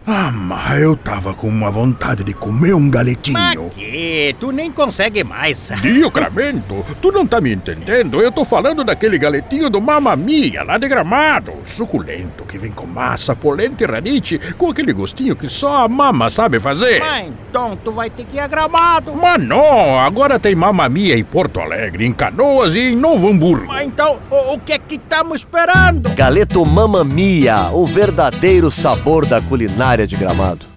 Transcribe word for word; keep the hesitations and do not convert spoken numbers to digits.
Ah, mas eu tava com uma vontade de comer um galetinho. Mas que? Tu nem consegue mais. Diocramento, tu não tá me entendendo? Eu tô falando daquele galetinho do Mamma Mia, lá de Gramado. Suculento, que vem com massa, polenta e radice, com aquele gostinho que só a mama sabe fazer. Mas então tu vai ter que ir a Gramado. Mas não, agora tem Mamma Mia em Porto Alegre, em Canoas e em Novo Hamburgo. Mas então, o, o que é que estamos esperando? Galeto Mamma Mia, o verdadeiro sabor da culinária de Gramado.